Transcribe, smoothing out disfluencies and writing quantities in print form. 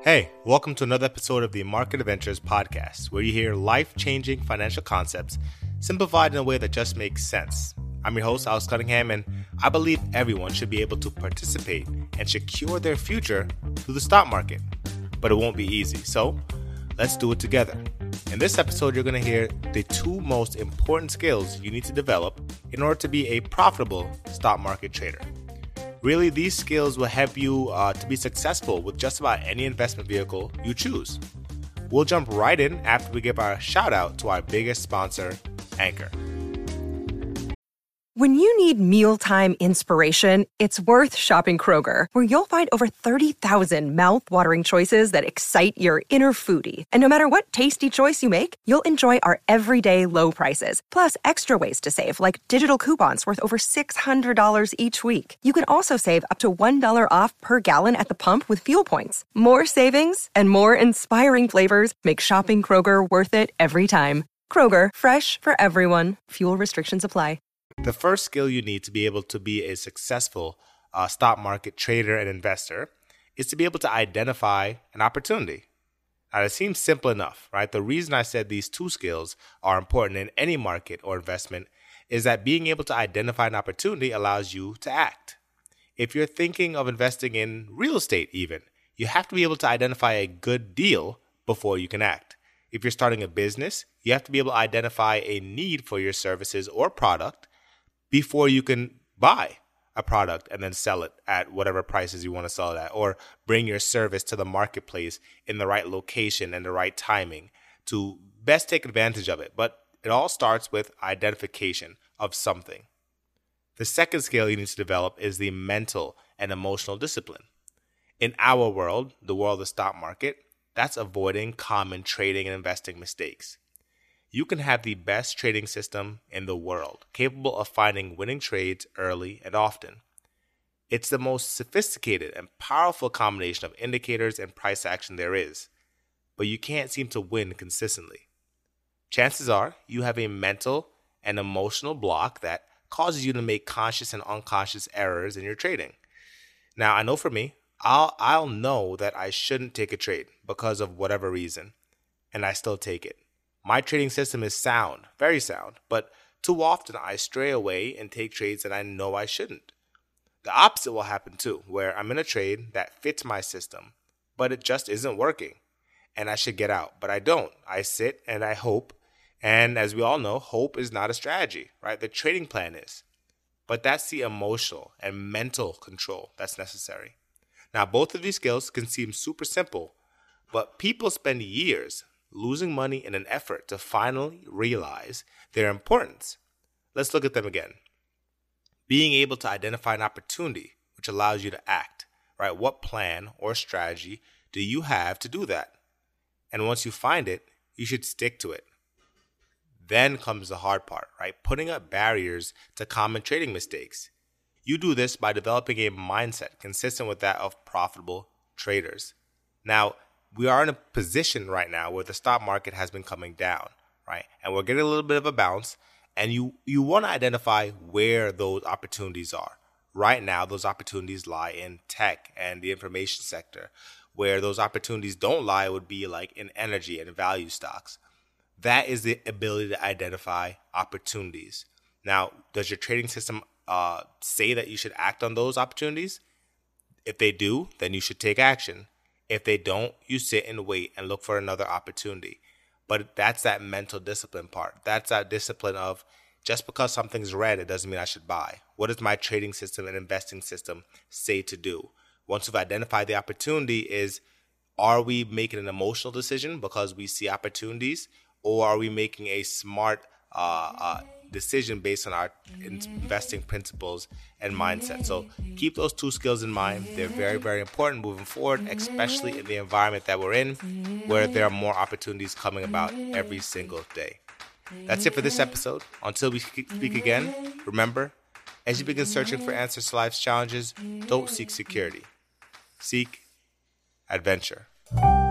Hey, welcome to another episode of the Market Adventures podcast, where you hear life-changing financial concepts simplified in a way that just makes sense. I'm your host, Alex Cunningham, and I believe everyone should be able to participate and secure their future through the stock market. But it won't be easy, so let's do it together. In this episode, you're going to hear the two most important skills you need to develop in order to be a profitable stock market trader. Really, these skills will help you to be successful with just about any investment vehicle you choose. We'll jump right in after we give our shout out to our biggest sponsor, Anchor. When you need mealtime inspiration, it's worth shopping Kroger, where you'll find over 30,000 mouth-watering choices that excite your inner foodie. And no matter what tasty choice you make, you'll enjoy our everyday low prices, plus extra ways to save, like digital coupons worth over $600 each week. You can also save up to $1 off per gallon at the pump with fuel points. More savings and more inspiring flavors make shopping Kroger worth it every time. Kroger, fresh for everyone. Fuel restrictions apply. The first skill you need to be able to be a successful stock market trader and investor is to be able to identify an opportunity. Now, it seems simple enough, right? The reason I said these two skills are important in any market or investment is that being able to identify an opportunity allows you to act. If you're thinking of investing in real estate even, you have to be able to identify a good deal before you can act. If you're starting a business, you have to be able to identify a need for your services or product before you can buy a product and then sell it at whatever prices you want to sell it at, or bring your service to the marketplace in the right location and the right timing to best take advantage of it. But it all starts with identification of something. The second skill you need to develop is the mental and emotional discipline. In our world, the world of the stock market, that's avoiding common trading and investing mistakes. You can have the best trading system in the world, capable of finding winning trades early and often. It's the most sophisticated and powerful combination of indicators and price action there is, but you can't seem to win consistently. Chances are you have a mental and emotional block that causes you to make conscious and unconscious errors in your trading. Now, I know for me, I'll know that I shouldn't take a trade because of whatever reason, and I still take it. My trading system is sound, very sound, but too often I stray away and take trades that I know I shouldn't. The opposite will happen too, where I'm in a trade that fits my system, but it just isn't working, and I should get out, but I don't. I sit and I hope, and as we all know, hope is not a strategy, right? The trading plan is. But that's the emotional and mental control that's necessary. Now, both of these skills can seem super simple, but people spend years losing money in an effort to finally realize their importance. Let's look at them again. Being able to identify an opportunity, which allows you to act, right? What plan or strategy do you have to do that? And once you find it, you should stick to it. Then comes the hard part, right? Putting up barriers to common trading mistakes. You do this by developing a mindset consistent with that of profitable traders. Now, we are in a position right now where the stock market has been coming down, right? And we're getting a little bit of a bounce, and you want to identify where those opportunities are. Right now, those opportunities lie in tech and the information sector. Where those opportunities don't lie would be like in energy and value stocks. That is the ability to identify opportunities. Now, does your trading system say that you should act on those opportunities? If they do, then you should take action. If they don't, you sit and wait and look for another opportunity. But that's that mental discipline part. That's that discipline of just because something's red, it doesn't mean I should buy. What does my trading system and investing system say to do? Once we've identified the opportunity, are we making an emotional decision because we see opportunities, or are we making a smart decision based on our investing principles and mindset? So keep those two skills in mind. They're very, very important moving forward, especially in the environment that we're in, where there are more opportunities coming about every single day. That's it for this episode. Until we speak again, remember, as you begin searching for answers to life's challenges, don't seek security. Seek adventure.